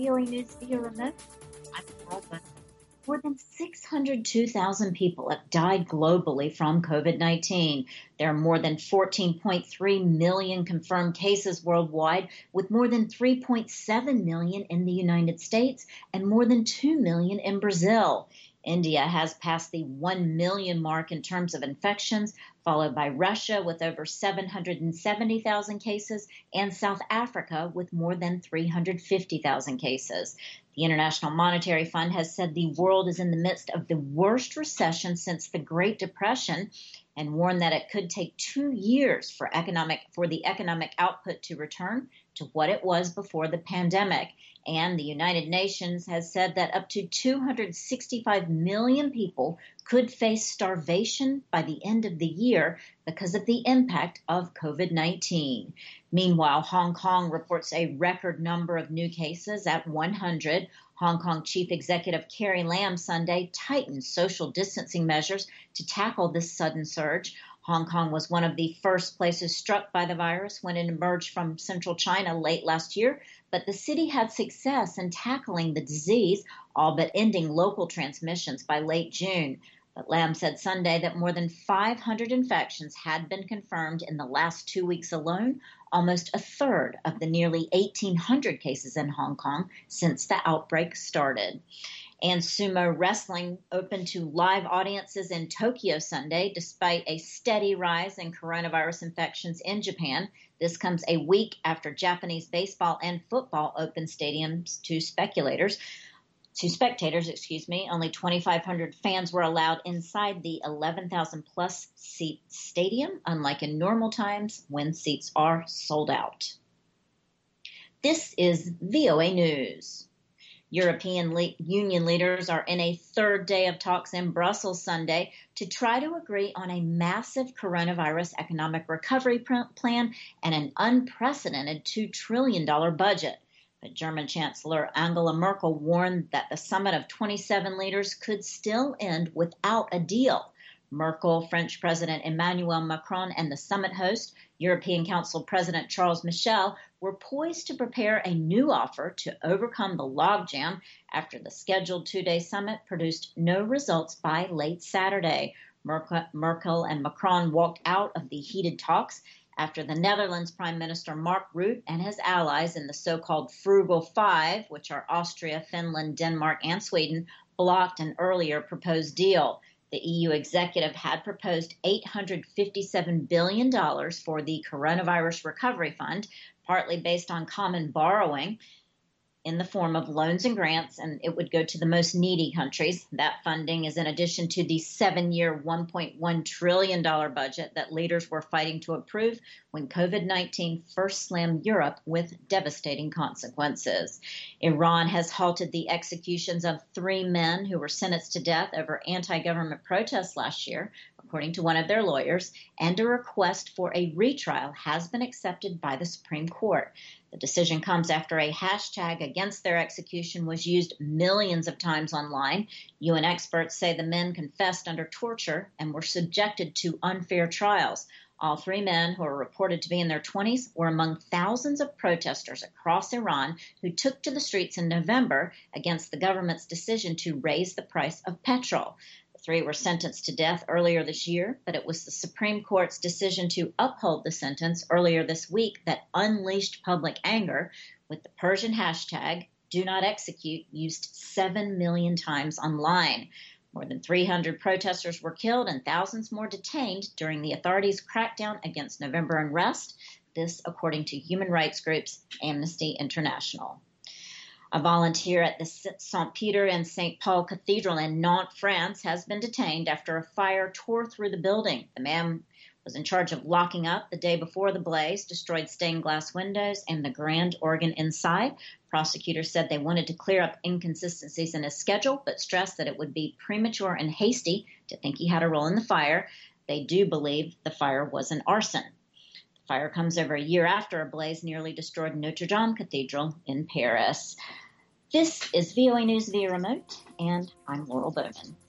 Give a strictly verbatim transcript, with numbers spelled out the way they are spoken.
V O A News via remote. I'm Robin. More than six hundred two thousand people have died globally from COVID nineteen. There are more than fourteen point three million confirmed cases worldwide, with more than three point seven million in the United States and more than two million in Brazil. India has passed the one million mark in terms of infections, followed by Russia with over seven hundred seventy thousand cases and South Africa with more than three hundred fifty thousand cases. The International Monetary Fund has said the world is in the midst of the worst recession since the Great Depression and warned that it could take two years for economic for the economic output to return to what it was before the pandemic. And the United Nations has said that up to two hundred sixty-five million people could face starvation by the end of the year because of the impact of COVID nineteen. Meanwhile, Hong Kong reports a record number of new cases at one hundred. Hong Kong Chief Executive Carrie Lam Sunday tightened social distancing measures to tackle this sudden surge. Hong Kong was one of the first places struck by the virus when it emerged from central China late last year, but the city had success in tackling the disease, all but ending local transmissions by late June. But Lam said Sunday that more than five hundred infections had been confirmed in the last two weeks alone, almost a third of the nearly eighteen hundred cases in Hong Kong since the outbreak started. And sumo wrestling opened to live audiences in Tokyo Sunday, despite a steady rise in coronavirus infections in Japan. This comes a week after Japanese baseball and football opened stadiums to speculators. To spectators, excuse me, only twenty-five hundred fans were allowed inside the eleven thousand plus seat stadium, unlike in normal times when seats are sold out. This is V O A News. European Le- Union leaders are in a third day of talks in Brussels Sunday to try to agree on a massive coronavirus economic recovery pr- plan and an unprecedented two trillion dollars budget. But German Chancellor Angela Merkel warned that the summit of twenty-seven leaders could still end without a deal. Merkel, French President Emmanuel Macron, and the summit host, European Council President Charles Michel, were poised to prepare a new offer to overcome the logjam after the scheduled two-day summit produced no results by late Saturday. Merkel and Macron walked out of the heated talks after the Netherlands Prime Minister Mark Rutte and his allies in the so-called Frugal Five, which are Austria, Finland, Denmark, and Sweden, blocked an earlier proposed deal. The E U executive had proposed eight hundred fifty-seven billion dollars for the Coronavirus Recovery Fund, partly based on common borrowing in the form of loans and grants, and it would go to the most needy countries. That funding is in addition to the seven-year one point one trillion dollars budget that leaders were fighting to approve when COVID nineteen first slammed Europe with devastating consequences. Iran has halted the executions of three men who were sentenced to death over anti-government protests last year, according to one of their lawyers, and a request for a retrial has been accepted by the Supreme Court. The decision comes after a hashtag against their execution was used millions of times online. U N experts say the men confessed under torture and were subjected to unfair trials. All three men, who are reported to be in their twenties, were among thousands of protesters across Iran who took to the streets in November against the government's decision to raise the price of petrol. The three were sentenced to death earlier this year, but it was the Supreme Court's decision to uphold the sentence earlier this week that unleashed public anger, with the Persian hashtag Do Not Execute used seven million times online. More than three hundred protesters were killed and thousands more detained during the authorities' crackdown against November unrest, this according to human rights groups Amnesty International. A volunteer at the Saint Peter and Saint Paul Cathedral in Nantes, France, has been detained after a fire tore through the building. The man was in charge of locking up the day before the blaze, destroyed stained glass windows and the grand organ inside. Prosecutors said they wanted to clear up inconsistencies in his schedule, but stressed that it would be premature and hasty to think he had a role in the fire. They do believe the fire was an arson. The fire comes over a year after a blaze nearly destroyed Notre Dame Cathedral in Paris. This is V O A News via remote, and I'm Laurel Bowman.